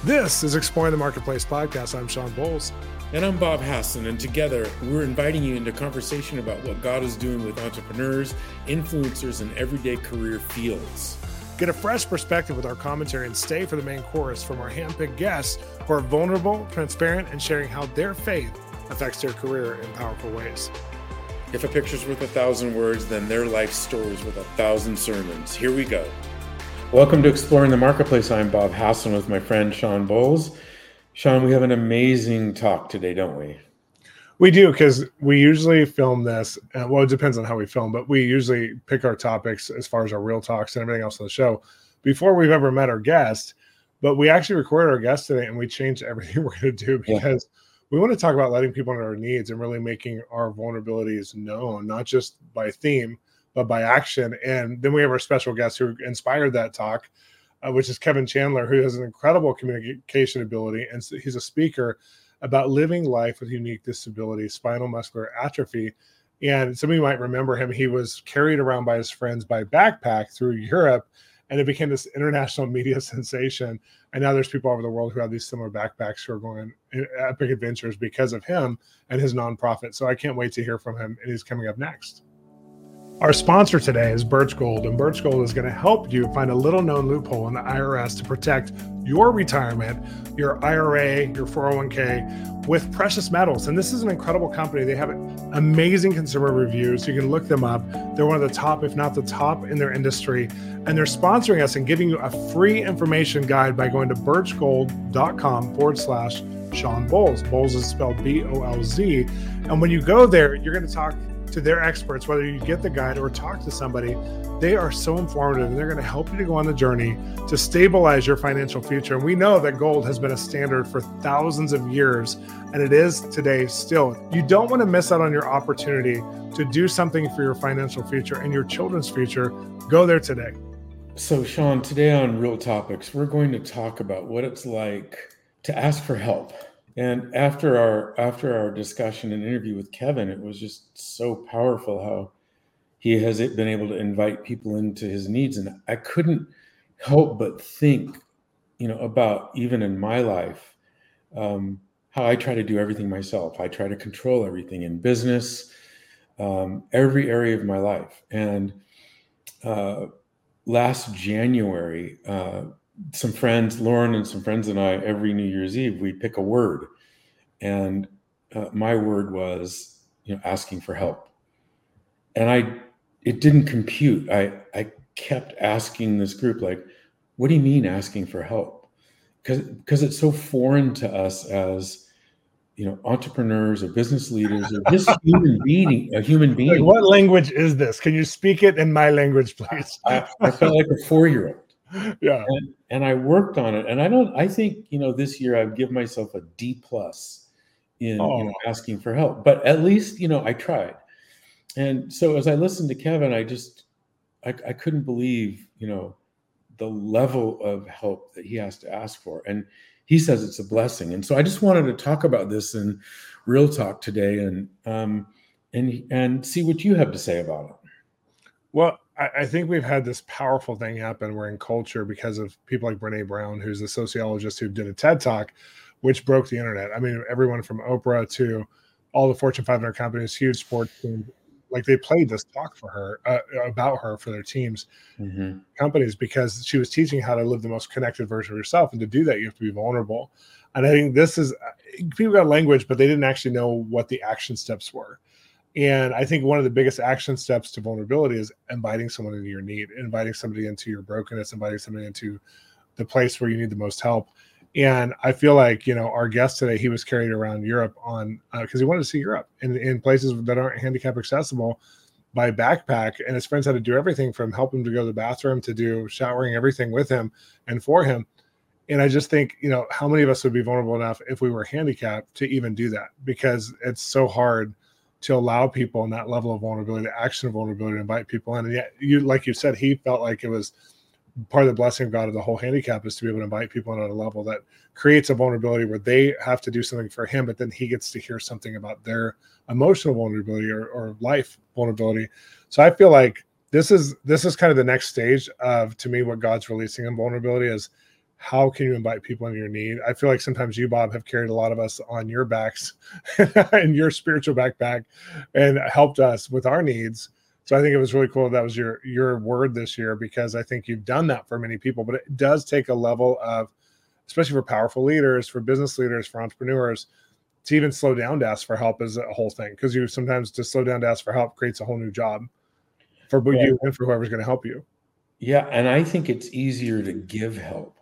This is Exploring the Marketplace podcast. I'm Sean Bowles. And I'm Bob Hassan, and together we're inviting you into conversation about what God is doing with entrepreneurs, influencers, and everyday career fields. Get a fresh perspective with our commentary and stay for the main chorus from our handpicked guests who are vulnerable, transparent, and sharing how their faith affects their career in powerful ways. If a picture's worth 1,000 words, then their life story's worth 1,000 sermons. Here we go. Welcome to Exploring the Marketplace. I'm Bob Hassan with my friend Sean Bowles. Sean, we have an amazing talk today, don't we? We do, because we usually film this. Well, it depends on how we film, but we usually pick our topics as far as our real talks and everything else on the show before we've ever met our guest. But we actually recorded our guest today and we changed everything we're going to do because we want to talk about letting people know our needs and really making our vulnerabilities known, not just by theme, but by action. And then we have our special guest who inspired that talk, which is Kevin Chandler, who has an incredible communication ability. And he's a speaker about living life with unique disability, spinal muscular atrophy. And some of you might remember him. He was carried around by his friends by backpack through Europe, and it became this international media sensation. And now there's people all over the world who have these similar backpacks who are going on epic adventures because of him and his nonprofit. So I can't wait to hear from him, and he's coming up next. Our sponsor today is Birch Gold, and Birch Gold is going to help you find a little-known loophole in the IRS to protect your retirement, your IRA, your 401k with precious metals. And this is an incredible company. They have amazing consumer reviews. You can look them up. They're one of the top, if not the top, in their industry. And they're sponsoring us and giving you a free information guide by going to birchgold.com/Sean Bowles. Bowles is spelled B-O-L-Z. And when you go there, you're going to talk to their experts, whether you get the guide or talk to somebody. They are so informative, and they're going to help you to go on the journey to stabilize your financial future. And we know that gold has been a standard for thousands of years, and it is today still. You don't want to miss out on your opportunity to do something for your financial future and your children's future. Go there today. So, Sean, today on Real Topics, we're going to talk about what it's like to ask for help. And after our discussion and interview with Kevin, it was just so powerful how he has been able to invite people into his needs. And I couldn't help but think, about even in my life, how I try to do everything myself. I try to control everything in business, every area of my life. And last January, some friends, Lauren and some friends and I, every New Year's Eve, we pick a word. And my word was, asking for help. And it didn't compute. I kept asking this group, like, what do you mean asking for help? Because it's so foreign to us as, entrepreneurs or business leaders or just a human being. Like, what language is this? Can you speak it in my language, please? I felt like a 4-year-old. Yeah. And I worked on it. And I think, this year I've given myself a D+ in asking for help, but at least, I tried. And so as I listened to Kevin, I couldn't believe, the level of help that he has to ask for. And he says it's a blessing. And so I just wanted to talk about this in Real Talk today and see what you have to say about it. Well, I think we've had this powerful thing happen. We're in culture because of people like Brene Brown, who's a sociologist who did a TED Talk, which broke the internet. I mean, everyone from Oprah to all the Fortune 500 companies, huge sports teams, like they played this talk for her, about her for their teams, companies, because she was teaching how to live the most connected version of yourself. And to do that, you have to be vulnerable. And I think this is, people got language, but they didn't actually know what the action steps were. And I think one of the biggest action steps to vulnerability is inviting someone into your need, inviting somebody into your brokenness, inviting somebody into the place where you need the most help. And I feel like, our guest today, he was carried around Europe because he wanted to see Europe in places that aren't handicap accessible by backpack. And his friends had to do everything from help him to go to the bathroom to do showering, everything with him and for him. And I just think, how many of us would be vulnerable enough if we were handicapped to even do that? Because it's so hard to allow people in that level of vulnerability, the action of vulnerability, to invite people in. And yet, like you said, he felt like it was part of the blessing of God of the whole handicap is to be able to invite people in at a level that creates a vulnerability where they have to do something for him, but then he gets to hear something about their emotional vulnerability or life vulnerability. So I feel like this is kind of the next stage of, to me, what God's releasing in vulnerability is how can you invite people in your need? I feel like sometimes you, Bob, have carried a lot of us on your backs and your spiritual backpack and helped us with our needs. So I think it was really cool that was your word this year, because I think you've done that for many people. But it does take a level of, especially for powerful leaders, for business leaders, for entrepreneurs, to even slow down to ask for help is a whole thing. Because you sometimes to slow down to ask for help creates a whole new job for you and for whoever's going to help you. Yeah, and I think it's easier to give help.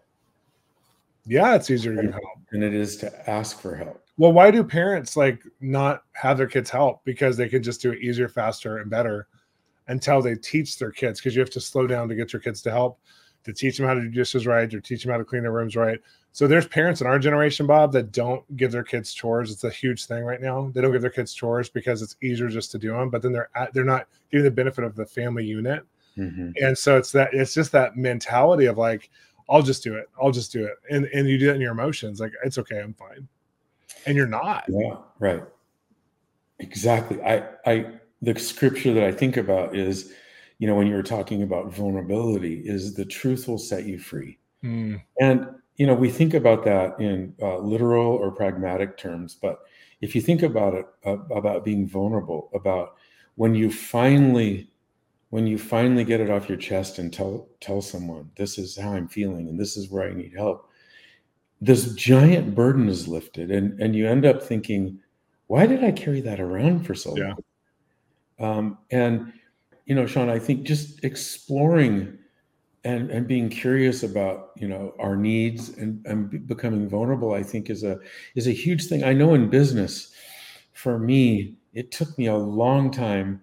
Yeah, it's easier to give help than it is to ask for help. Well, why do parents like not have their kids help? Because they can just do it easier, faster, and better until they teach their kids. Because you have to slow down to get your kids to help, to teach them how to do dishes right, or teach them how to clean their rooms right. So there's parents in our generation, Bob, that don't give their kids chores. It's a huge thing right now. They don't give their kids chores because it's easier just to do them, but then they're not getting the benefit of the family unit. Mm-hmm. And so it's just that mentality of like, I'll just do it. And you do it in your emotions. Like, it's okay. I'm fine. And you're not. Yeah, right. Exactly. The scripture that I think about is, when you were talking about vulnerability, is the truth will set you free. Mm. And, we think about that in literal or pragmatic terms, but if you think about it, about being vulnerable, about when you finally get it off your chest and tell someone, this is how I'm feeling and this is where I need help, this giant burden is lifted, and you end up thinking, why did I carry that around for so long? And Sean, I think just exploring and being curious about our needs and becoming vulnerable, I think is a huge thing. I know in business, for me, it took me a long time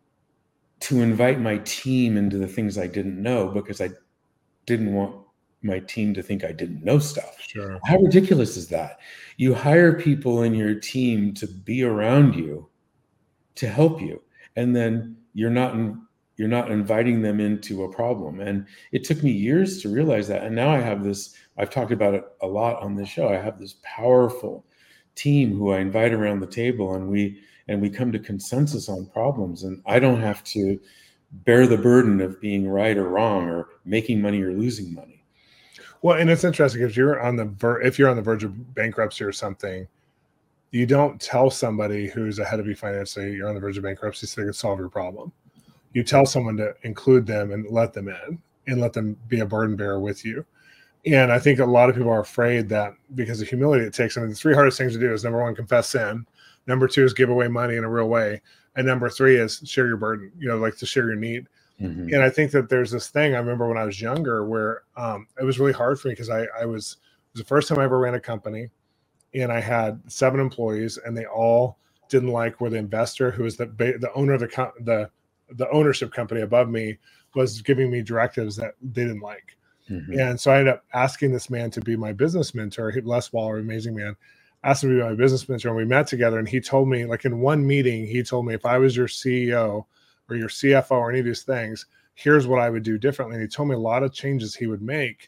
to invite my team into the things I didn't know, because I didn't want my team to think I didn't know stuff. Sure. How ridiculous is that? You hire people in your team to be around you, to help you, and then you're not inviting them into a problem. And it took me years to realize that. And now I've talked about it a lot on this show. I have this powerful team who I invite around the table, and we come to consensus on problems, and I don't have to bear the burden of being right or wrong or making money or losing money. Well, and it's interesting, if you're on the verge of bankruptcy or something, you don't tell somebody who's ahead of you financially you're on the verge of bankruptcy so they can solve your problem. You tell someone to include them and let them in and let them be a burden bearer with you. And I think a lot of people are afraid that because of humility it takes. I mean, the three hardest things to do is, number one, confess sin. Number two is give away money in a real way. And number three is share your burden, like to share your need. Mm-hmm. And I think that there's this thing I remember when I was younger where it was really hard for me, because it was the first time I ever ran a company, and I had 7 employees, and they all didn't like where the investor, who was the owner of the ownership company above me, was giving me directives that they didn't like. Mm-hmm. And so I ended up asking this man to be my business mentor. Les Waller, amazing man, asked him to be my business mentor, and we met together. And he told me, like in one meeting, he told me, if I was your CEO or your CFO or any of these things, here's what I would do differently. And he told me a lot of changes he would make.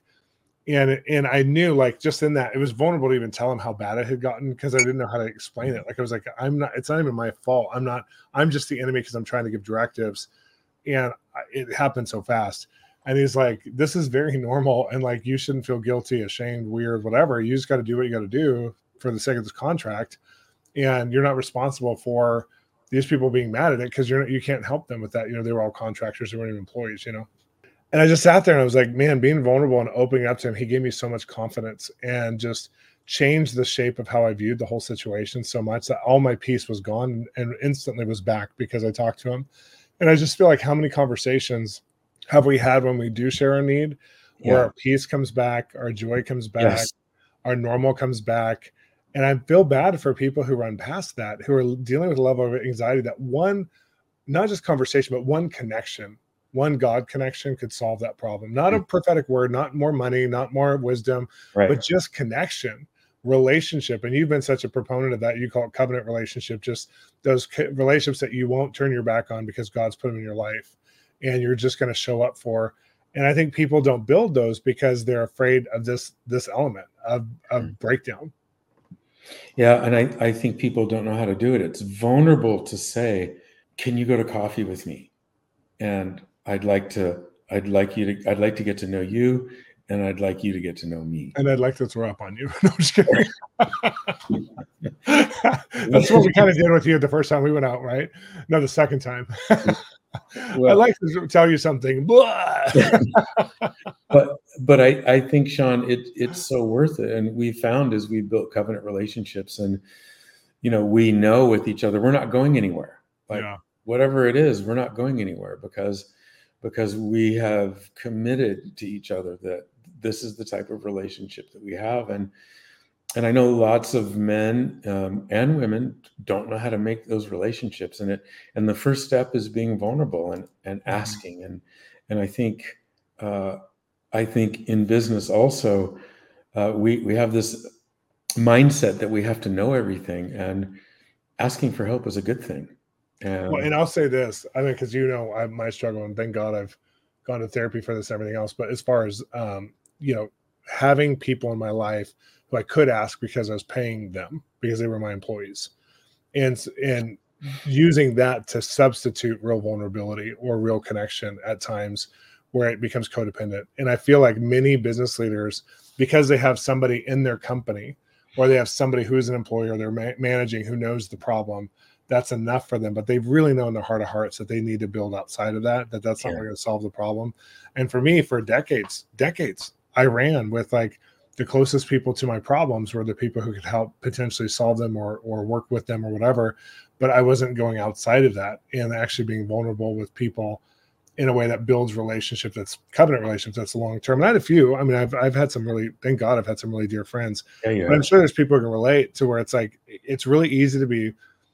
And I knew, like, just in that, it was vulnerable to even tell him how bad it had gotten, because I didn't know how to explain it. Like, I was like, it's not even my fault. I'm just the enemy because I'm trying to give directives. And it happened so fast. And he's like, this is very normal. And like, you shouldn't feel guilty, ashamed, weird, whatever. You just got to do what you got to do for the sake of this contract. And you're not responsible for these people being mad at it, because you can't help them with that. They were all contractors. They weren't even employees, And I just sat there and I was like, man, being vulnerable and opening up to him, he gave me so much confidence and just changed the shape of how I viewed the whole situation so much that all my peace was gone and instantly was back because I talked to him. And I just feel like, how many conversations have we had when we do share a need, where our peace comes back, our joy comes back, our normal comes back. And I feel bad for people who run past that, who are dealing with a level of anxiety that one, not just conversation, but one connection, one God connection could solve that problem. Not a prophetic word, not more money, not more wisdom, but just connection, relationship. And you've been such a proponent of that. You call it covenant relationship, just those relationships that you won't turn your back on because God's put them in your life and you're just going to show up for. And I think people don't build those because they're afraid of this element of breakdown. Yeah. And I think people don't know how to do it. It's vulnerable to say, can you go to coffee with me? And I'd like to get to know you, and I'd like you to get to know me. And I'd like to throw up on you. No, I'm just kidding. That's what we kind of did with you the first time we went out, right? No, the second time. Well, I'd like to tell you something. but I think, Sean, it's so worth it. And we found as we built covenant relationships, and we know with each other we're not going anywhere. Like whatever it is, we're not going anywhere because we have committed to each other that this is the type of relationship that we have. And I know lots of men and women don't know how to make those relationships. And the first step is being vulnerable and asking. And I think in business also, we have this mindset that we have to know everything, and asking for help is a good thing. And I'll say this, I mean, because my struggle, and thank God I've gone to therapy for this and everything else. But as far as having people in my life who I could ask because I was paying them because they were my employees, and using that to substitute real vulnerability or real connection at times where it becomes codependent. And I feel like many business leaders, because they have somebody in their company or they have somebody who's an employer they're managing who knows the problem, that's enough for them. But they really know in their heart of hearts that they need to build outside of that's not going to solve the problem. And for me, for decades, I ran with like the closest people to my problems were the people who could help potentially solve them or work with them or whatever. But I wasn't going outside of that and actually being vulnerable with people in a way that builds relationship, that's covenant relationships, that's long-term. And I had a few. I mean, I've had some really, thank God I've had some really dear friends. But I'm sure there's people who can relate to where it's like, it's really easy to be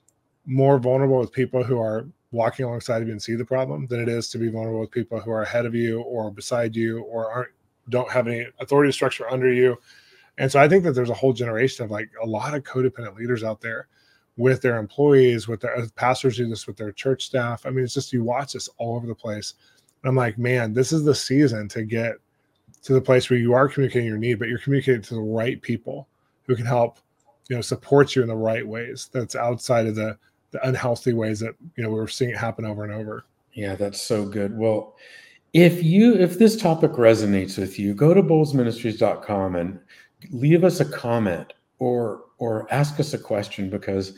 more vulnerable with people who are walking alongside of you and see the problem than it is to be vulnerable with people who are ahead of you or beside you or don't have any authority structure under you. And so I think that there's a whole generation of like a lot of codependent leaders out there with their employees, with their pastors do this with their church staff. I mean, it's just, you watch this all over the place. And I'm like, man, this is the season to get to the place where you are communicating your need, but you're communicating to the right people who can help, support you in the right ways. That's outside of the unhealthy ways that, we're seeing it happen over and over. Yeah, that's so good. Well, if this topic resonates with you, go to bolzministries.com and leave us a comment or ask us a question, because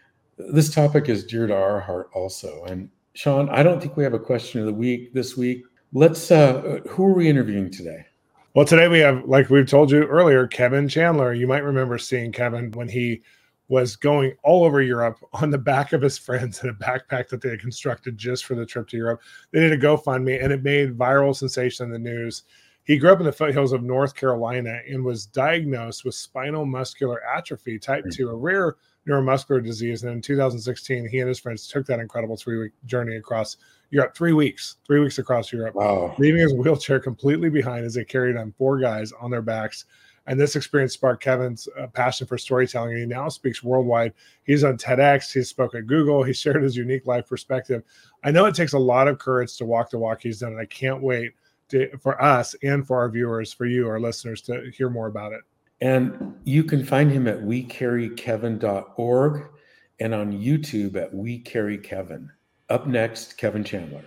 this topic is dear to our heart also. And Sean, I don't think we have a question of the week this week. Let's who are we interviewing today? Well, today we have, like we've told you earlier, Kevin Chandler. You might remember seeing Kevin when he was going all over Europe on the back of his friends in a backpack that they had constructed just for the trip to Europe. They did a GoFundMe and it made viral sensation in the news. He grew up in the foothills of North Carolina and was diagnosed with spinal muscular atrophy type 2, a rare neuromuscular disease. And in 2016, he and his friends took that incredible 3-week journey across Europe, 3 weeks across Europe, leaving his wheelchair completely behind as they carried on 4 guys on their backs. And this experience sparked Kevin's passion for storytelling, and he now speaks worldwide. He's on TEDx. He spoke at Google. He shared his unique life perspective. I know it takes a lot of courage to walk the walk he's done, and I can't wait for us and for our viewers, for you, our listeners, to hear more about it. And you can find him at wecarrykevin.org and on YouTube at wecarrykevin. Up next, Kevin Chandler.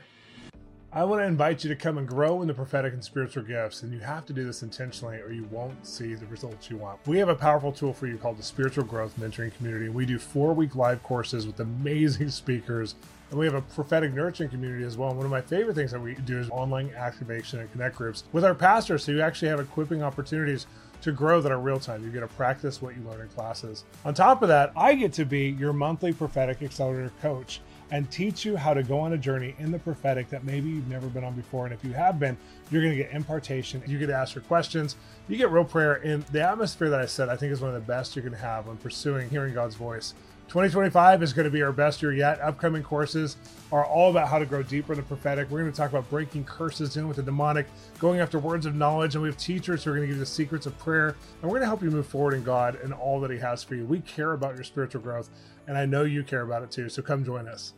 I want to invite you to come and grow in the prophetic and spiritual gifts, and you have to do this intentionally or you won't see the results you want. We have a powerful tool for you called the Spiritual Growth Mentoring Community. We do 4-week live courses with amazing speakers, and we have a prophetic nurturing community as well. And one of my favorite things that we do is online activation and connect groups with our pastors, so you actually have equipping opportunities to grow that are real time. You get to practice what you learn in classes. On top of that, I get to be your monthly prophetic accelerator coach and teach you how to go on a journey in the prophetic that maybe you've never been on before. And if you have been, you're going to get impartation. You get to ask your questions. You get real prayer. And the atmosphere that I said, I think is one of the best you're going to have when pursuing hearing God's voice. 2025 is going to be our best year yet. Upcoming courses are all about how to grow deeper in the prophetic. We're going to talk about breaking curses, dealing with the demonic, going after words of knowledge. And we have teachers who are going to give you the secrets of prayer. And we're going to help you move forward in God and all that He has for you. We care about your spiritual growth, and I know you care about it too. So come join us.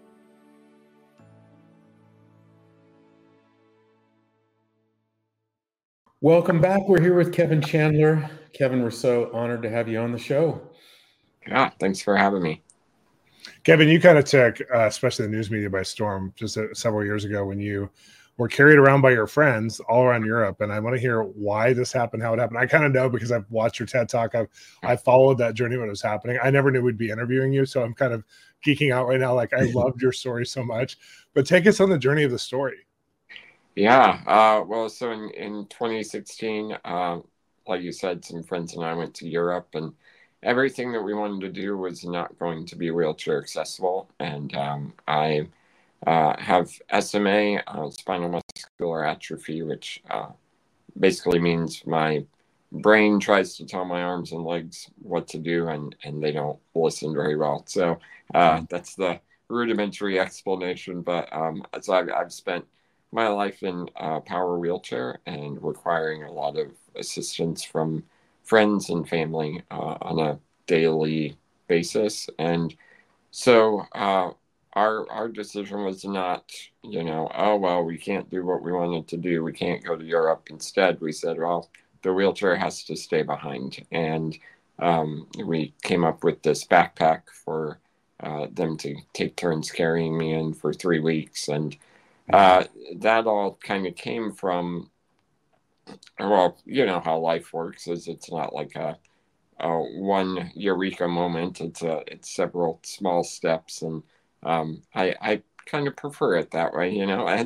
Welcome back. We're here with Kevin Chandler. Kevin, we're so honored to have you on the show. Yeah, thanks for having me. Kevin, you kind of took, especially the news media by storm just several years ago when you were carried around by your friends all around Europe. And I want to hear why this happened, how it happened. I kind of know because I've watched your TED Talk. I followed that journey when it was happening. I never knew we'd be interviewing you, so I'm kind of geeking out right now. Like, I loved your story so much. But take us on the journey of the story. Yeah. Well, so in 2016, like you said, some friends and I went to Europe, and everything that we wanted to do was not going to be wheelchair accessible. And I have SMA, spinal muscular atrophy, which basically means my brain tries to tell my arms and legs what to do, and they don't listen very well. So that's the rudimentary explanation. But so I've spent my life in a power wheelchair and requiring a lot of assistance from friends and family on a daily basis. And so our decision was not, oh, well, we can't do what we wanted to do. We can't go to Europe. Instead, we said, well, the wheelchair has to stay behind. And we came up with this backpack for them to take turns carrying me in for 3 weeks. And that all kind of came from, well, you know how life works, is it's not like a one eureka moment. It's several small steps, and I kind of prefer it that way,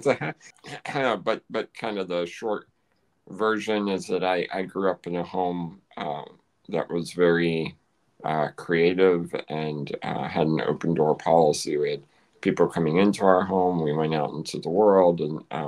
but kind of the short version is that I grew up in a home that was very creative and had an open door policy. We had people coming into our home. We went out into the world,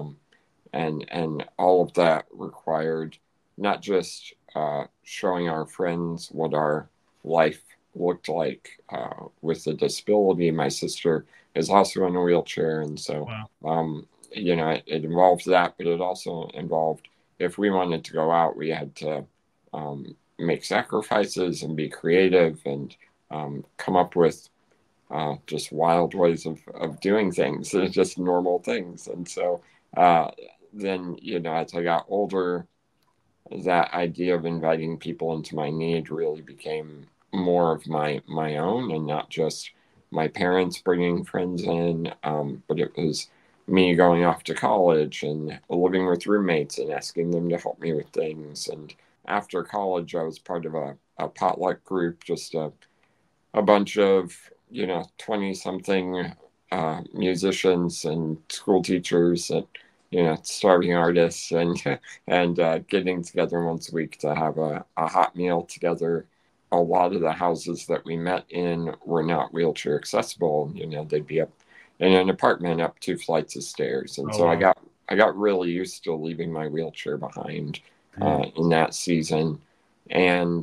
and all of that required not just showing our friends what our life looked like with a disability. My sister is also in a wheelchair, and so wow. It involved that, but it also involved, if we wanted to go out, we had to make sacrifices and be creative and come up with just wild ways of doing things, just normal things. And so then, as I got older, that idea of inviting people into my need really became more of my own, and not just my parents bringing friends in, but it was me going off to college and living with roommates and asking them to help me with things. And after college, I was part of a potluck group, just a bunch of 20-something musicians and school teachers and starving artists, and getting together once a week to have a hot meal together. A lot of the houses that we met in were not wheelchair accessible. They'd be up in an apartment up 2 flights of stairs, and so wow. I got really used to leaving my wheelchair behind in that season. And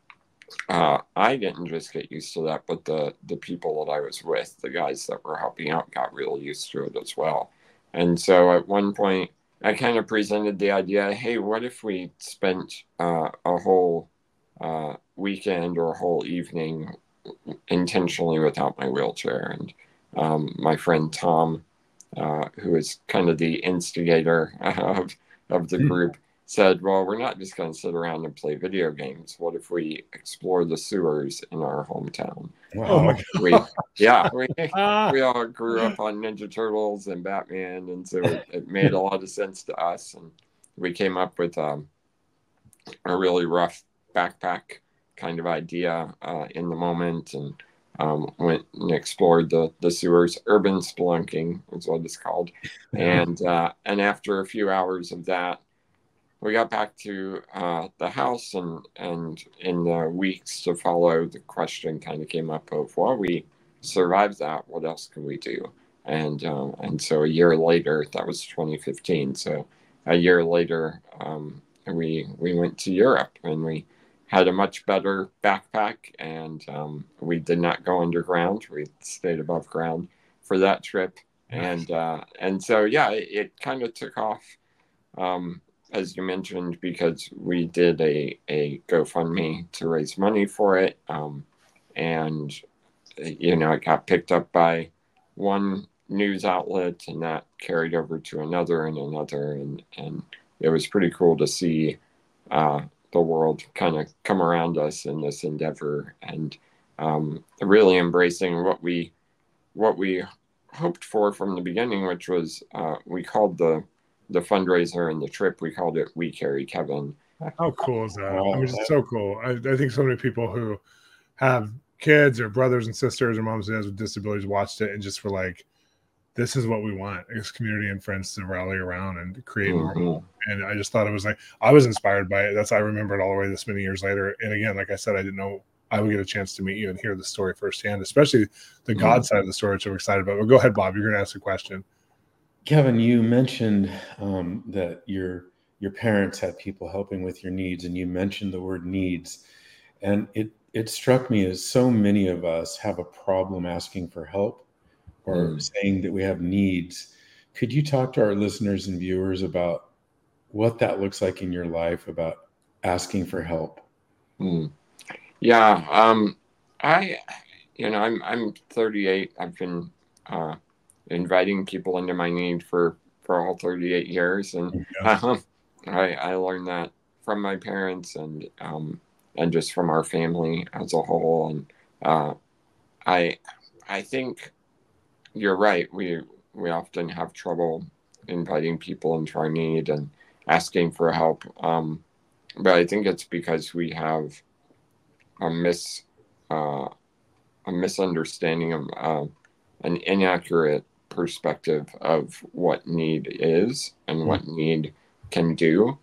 I didn't just get used to that, but the people that I was with, the guys that were helping out, got real used to it as well. And so at one point, I kind of presented the idea, hey, what if we spent a whole weekend or a whole evening intentionally without my wheelchair? And my friend Tom, who is kind of the instigator of the group, said, well, we're not just going to sit around and play video games. What if we explore the sewers in our hometown? Wow. Oh my God. We all grew up on Ninja Turtles and Batman, and so it made a lot of sense to us. And we came up with a really rough backpack kind of idea in the moment, and went and explored the sewers. Urban spelunking is what it's called. And after a few hours of that, we got back to the house, and in the weeks to follow, the question kind of came up of, well, we survived that. What else can we do? And so a year later, that was 2015. So a year later, we went to Europe, and we had a much better backpack, and we did not go underground. We stayed above ground for that trip. And so, yeah, it kind of took off. As you mentioned, because we did a GoFundMe to raise money for it. And, it got picked up by one news outlet, and that carried over to another and another. And it was pretty cool to see the world kind of come around us in this endeavor, and really embracing what we hoped for from the beginning, which was we called the the fundraiser and the trip, we called it We Carry Kevin. How cool is that? I mean, Wow. it's so cool. I think so many people who have kids or brothers and sisters or moms and dads with disabilities watched it and just were like, this is what we want, is community and friends to rally around and create more. And I just thought it was like, I was inspired by it. That's, I remember it all the way this many years later. And again, like I said, I didn't know I would get a chance to meet you and hear the story firsthand, especially the God side of the story, which I'm excited about. But go ahead, Bob, you're going to ask a question. Kevin, you mentioned that your parents had people helping with your needs, and you mentioned the word needs. And it struck me as so many of us have a problem asking for help or saying that we have needs. Could you talk to our listeners and viewers about what that looks like in your life, about asking for help? Yeah. I'm 38. I've been inviting people into my need for all 38 years. And I learned that from my parents and just from our family as a whole. And I think you're right. We often have trouble inviting people into our need and asking for help. But I think it's because we have a misunderstanding of an inaccurate perspective of what need is and what need can do.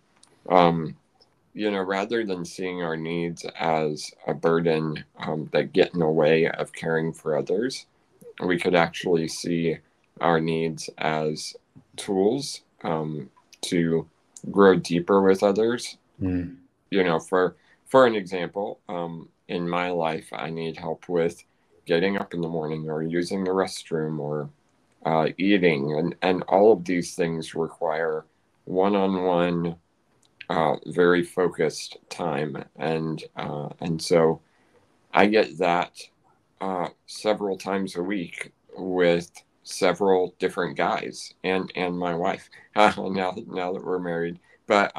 Rather than seeing our needs as a burden that get in the way of caring for others, we could actually see our needs as tools to grow deeper with others. For an example, in my life, I need help with getting up in the morning or using the restroom or eating. And all of these things require one-on-one, very focused time. And so I get that several times a week with several different guys and my wife now that we're married. But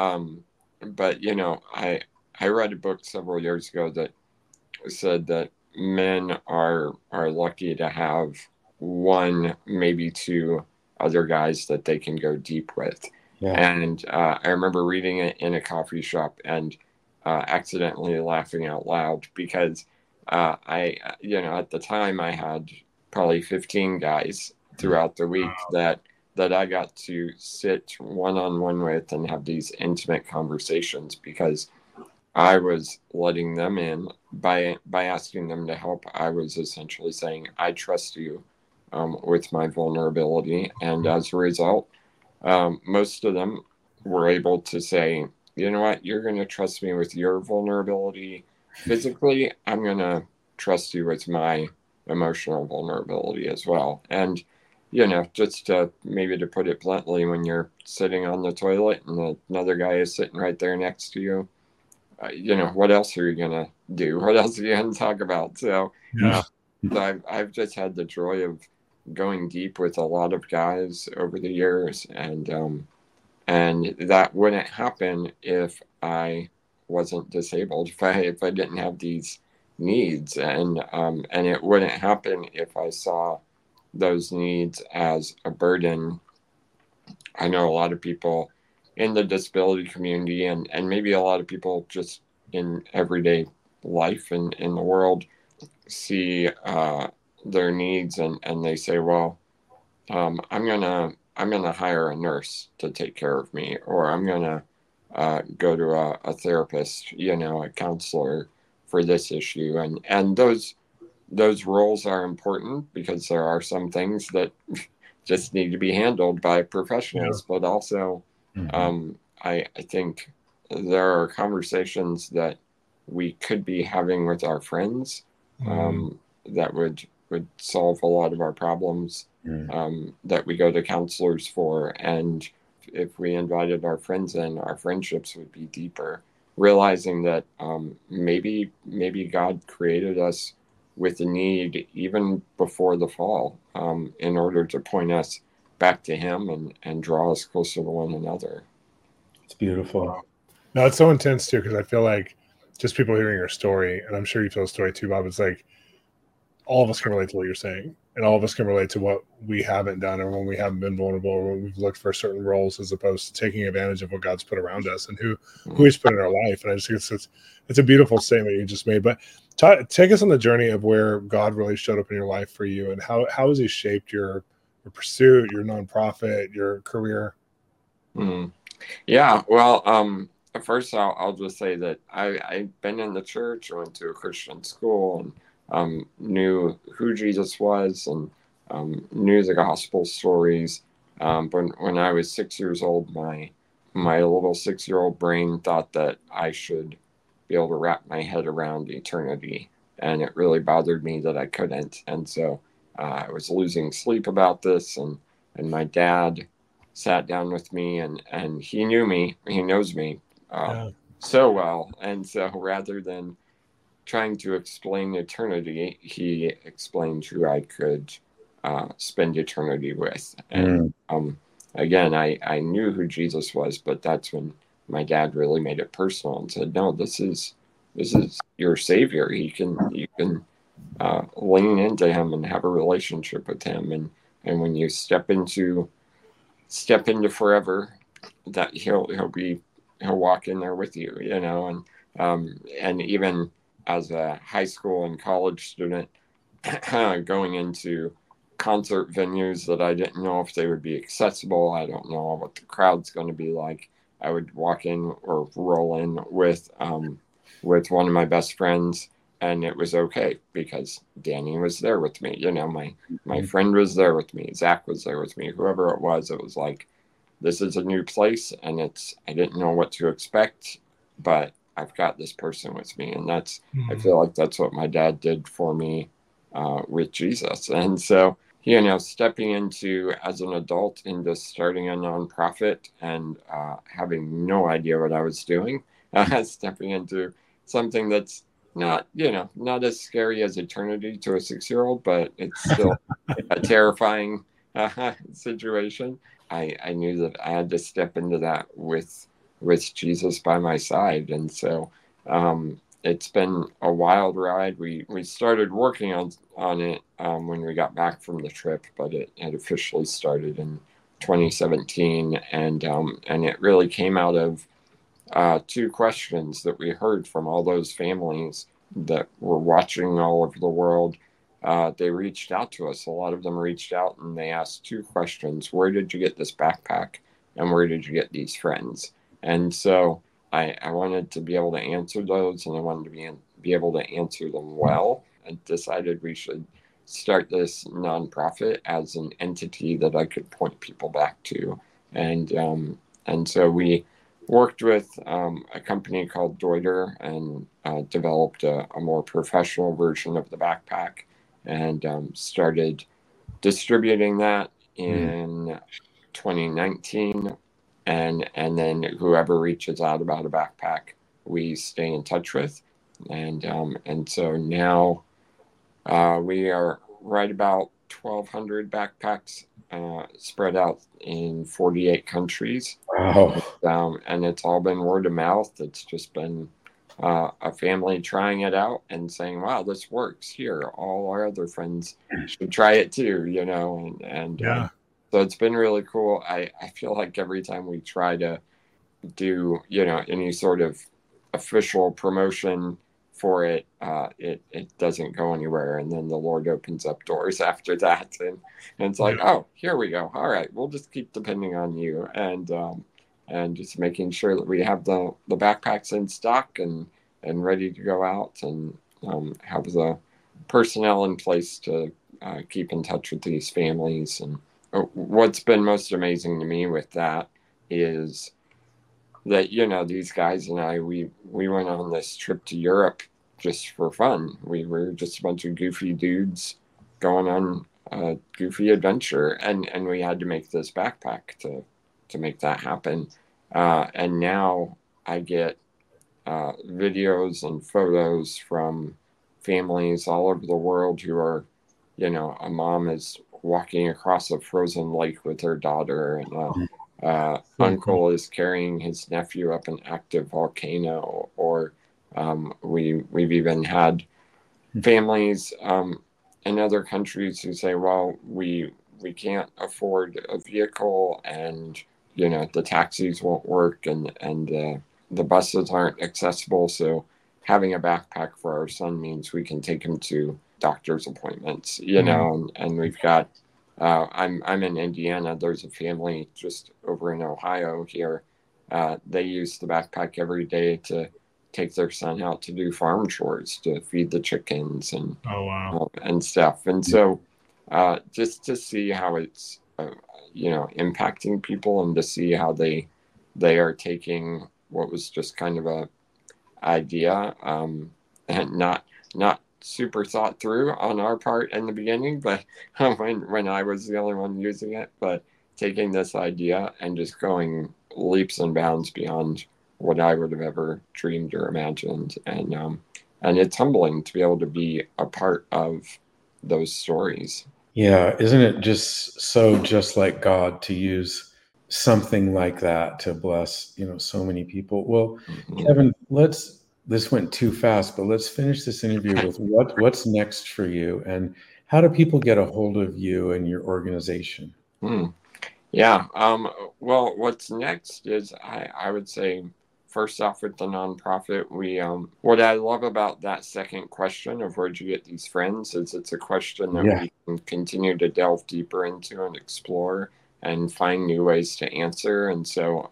I read a book several years ago that said that men are lucky to have one, maybe two other guys that they can go deep with. Yeah. And I remember reading it in a coffee shop and accidentally laughing out loud because at the time I had probably 15 guys throughout the week that I got to sit one-on-one with and have these intimate conversations because I was letting them in by asking them to help. I was essentially saying, I trust you with my vulnerability. And as a result, most of them were able to say, you know what, you're going to trust me with your vulnerability physically. I'm going to trust you with my emotional vulnerability as well. And, just to put it bluntly, when you're sitting on the toilet and another guy is sitting right there next to you, what else are you going to do? What else are you going to talk about? So, I've just had the joy of going deep with a lot of guys over the years. And that wouldn't happen if I wasn't disabled, if I didn't have these needs. And it wouldn't happen if I saw those needs as a burden. I know a lot of people in the disability community and maybe a lot of people just in everyday life and in the world see their needs and they say, well, I'm gonna hire a nurse to take care of me, or I'm gonna go to a therapist, a counselor for this issue. And those roles are important because there are some things that just need to be handled by professionals, but also I think there are conversations that we could be having with our friends that would solve a lot of our problems that we go to counselors for. And if we invited our friends in, our friendships would be deeper, realizing that maybe God created us with a need even before the fall in order to point us back to him and draw us closer to one another. It's beautiful. No, it's so intense too, because I feel like just people hearing your story, and I'm sure you feel the story too, Bob, it's like all of us can relate to what you're saying, and all of us can relate to what we haven't done, or when we haven't been vulnerable, or when we've looked for certain roles, as opposed to taking advantage of what God's put around us and who He's put in our life. And I just think it's a beautiful statement you just made. But take us on the journey of where God really showed up in your life for you, and how has He shaped your pursuit, your nonprofit, your career? Yeah, well, first I'll just say that I've been in the church, I went to a Christian school, and knew who Jesus was, and knew the gospel stories. But when I was 6 years old, my little 6-year-old brain thought that I should be able to wrap my head around eternity, and it really bothered me that I couldn't. And so I was losing sleep about this, and my dad sat down with me, and he knew me, he knows me so well. And so rather than trying to explain eternity, he explained who I could spend eternity with. And again, I knew who Jesus was, but that's when my dad really made it personal and said, no, this is your savior. You can lean into him and have a relationship with him. And when you step into forever, that he'll walk in there with you, and even as a high school and college student, going into concert venues that I didn't know if they would be accessible. I don't know what the crowd's going to be like. I would walk in or roll in with one of my best friends, and it was okay because Danny was there with me. My friend was there with me. Zach was there with me. Whoever it was like, this is a new place, and I didn't know what to expect, but I've got this person with me. And I feel like that's what my dad did for me with Jesus. And so, stepping into, as an adult, into starting a nonprofit and having no idea what I was doing, stepping into something that's not as scary as eternity to a 6-year-old, but it's still a terrifying situation. I knew that I had to step into that with Jesus by my side. And so it's been a wild ride. We started working on it when we got back from the trip, but it had officially started in 2017. And it really came out of two questions that we heard from all those families that were watching all over the world. They reached out to us. A lot of them reached out and they asked two questions. Where did you get this backpack? And where did you get these friends? And so I wanted to be able to answer those, and I wanted to be able to answer them well. I decided we should start this nonprofit as an entity that I could point people back to. And so we worked with a company called Deuter and developed a more professional version of the backpack, and started distributing that in 2019. And then whoever reaches out about a backpack, we stay in touch with. And so now we are right about 1,200 backpacks spread out in 48 countries. Wow. And it's all been word of mouth. It's just been a family trying it out and saying, wow, this works here. All our other friends should try it too, so it's been really cool. I feel like every time we try to do, any sort of official promotion for it, it doesn't go anywhere. And then the Lord opens up doors after that. And it's like, oh, here we go. All right, we'll just keep depending on you. And just making sure that we have the backpacks in stock and ready to go out, and have the personnel in place to keep in touch with these families. And what's been most amazing to me with that is that, these guys and I, we went on this trip to Europe just for fun. We were just a bunch of goofy dudes going on a goofy adventure, and we had to make this backpack to make that happen. And now I get videos and photos from families all over the world who are, a mom is walking across a frozen lake with her daughter, and uncle is carrying his nephew up an active volcano, or we've even had families in other countries who say, well, we can't afford a vehicle, and the taxis won't work, and the buses aren't accessible. So having a backpack for our son means we can take him to doctor's appointments, and we've got. I'm in Indiana. There's a family just over in Ohio here. They use the backpack every day to take their son out to do farm chores, to feed the chickens and Oh, wow. And stuff. And so just to see how it's impacting people, and to see how they are taking what was just kind of a idea, and not super thought through on our part in the beginning, but when I was the only one using it, but taking this idea and just going leaps and bounds beyond what I would have ever dreamed or imagined. And it's humbling to be able to be a part of those stories. Yeah, isn't it just like God to use something like that to bless, so many people? Well, Mhm. Kevin, this went too fast, but let's finish this interview with what's next for you, and how do people get a hold of you and your organization? Yeah. Well, what's next is I would say, first off, with the nonprofit, we what I love about that second question of where'd you get these friends is it's a question that Yeah. we can continue to delve deeper into and explore and find new ways to answer. And so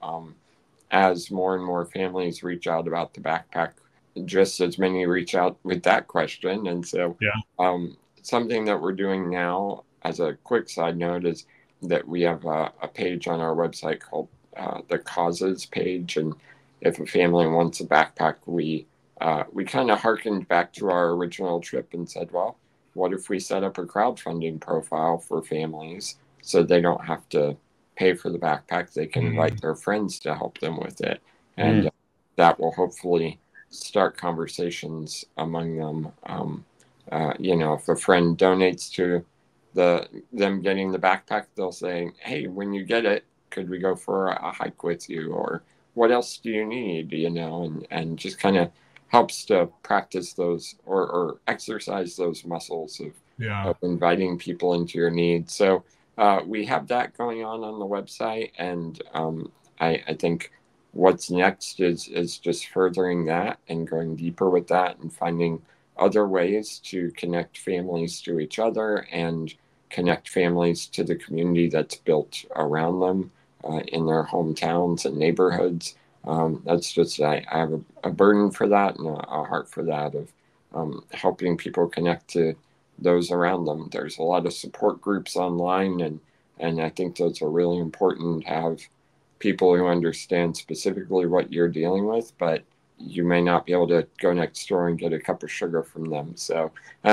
as more and more families reach out about the backpack, just as many reach out with that question. And so Yeah. something that we're doing now, as a quick side note, is that we have a page on our website called the Causes page. And if a family wants a backpack, we kind of harkened back to our original trip and said, well, what if we set up a crowdfunding profile for families so they don't have to pay for the backpack? They can invite their friends to help them with it. And that will hopefully start conversations among them. If a friend donates to them getting the backpack, they'll say, hey, when you get it, could we go for a hike with you? Or what else do you need? And just kind of helps to practice those or exercise those muscles of inviting people into your needs. So we have that going on the website. And I think what's next is just furthering that and going deeper with that and finding other ways to connect families to each other and connect families to the community that's built around them in their hometowns and neighborhoods. That's just, I have a burden for that and a heart for that, of helping people connect to those around them. There's a lot of support groups online, and I think those are really important to have people who understand specifically what you're dealing with, but you may not be able to go next door and get a cup of sugar from them. So,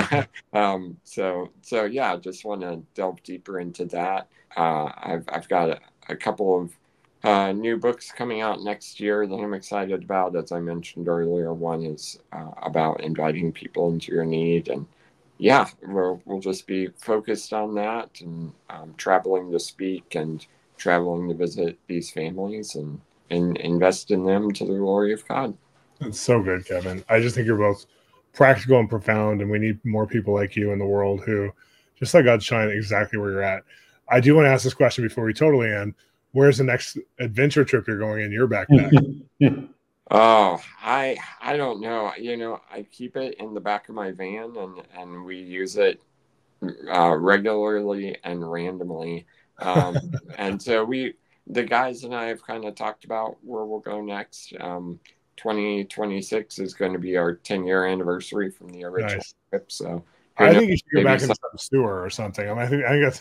so yeah, just want to delve deeper into that. I've got a couple of new books coming out next year that I'm excited about. As I mentioned earlier, one is about inviting people into your need, and yeah, we'll just be focused on that, and traveling to speak and traveling to visit these families and invest in them to the glory of God. It's so good, Kevin. I just think you're both practical and profound, and we need more people like you in the world who just let God shine exactly where you're at. I do want to ask this question before we totally end. Where's the next adventure trip you're going in your backpack? Oh, I don't know. I keep it in the back of my van, and we use it regularly and randomly. And so the guys and I have kind of talked about where we'll go next. 2026 is going to be our 10-year anniversary from the original trip. So I think you should go back into some sewer or something. I think that's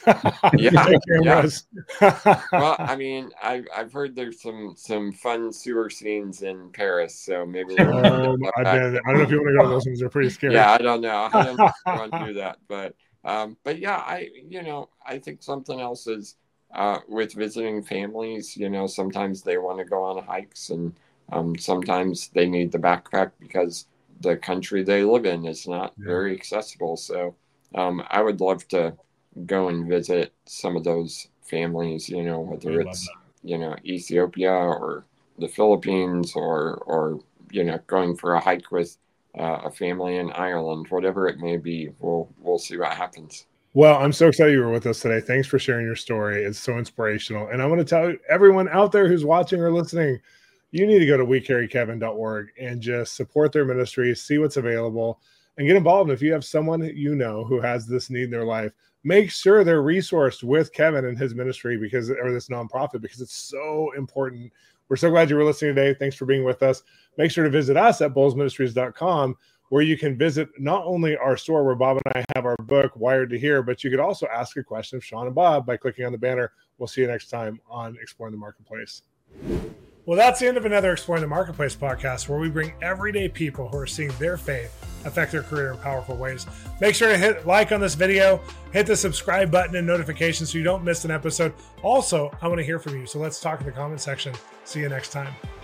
Well, I mean, I've heard there's some fun sewer scenes in Paris, so maybe we'll I don't know if you want to go to those ones. They're pretty scary. Yeah, I don't know. I don't know if I want to do that, but yeah, I think something else is with visiting families. Sometimes they want to go on hikes, and sometimes they need the backpack because the country they live in is not very accessible. So I would love to go and visit some of those families, whether it's Ethiopia or the Philippines, or going for a hike with a family in Ireland, whatever it may be. We'll see what happens. Well, I'm so excited you were with us today. Thanks for sharing your story. It's so inspirational. And I want to tell everyone out there who's watching or listening, you need to go to wecarrykevin.org and just support their ministry, see what's available, and get involved. If you have someone you know who has this need in their life, make sure they're resourced with Kevin and his ministry or this nonprofit, because it's so important. We're so glad you were listening today. Thanks for being with us. Make sure to visit us at bolzministries.com, where you can visit not only our store where Bob and I have our book, Wired to Hear, but you could also ask a question of Sean and Bob by clicking on the banner. We'll see you next time on Exploring the Marketplace. Well, that's the end of another Exploring the Marketplace podcast, where we bring everyday people who are seeing their faith affect their career in powerful ways. Make sure to hit like on this video, hit the subscribe button and notifications so you don't miss an episode. Also, I want to hear from you, so let's talk in the comment section. See you next time.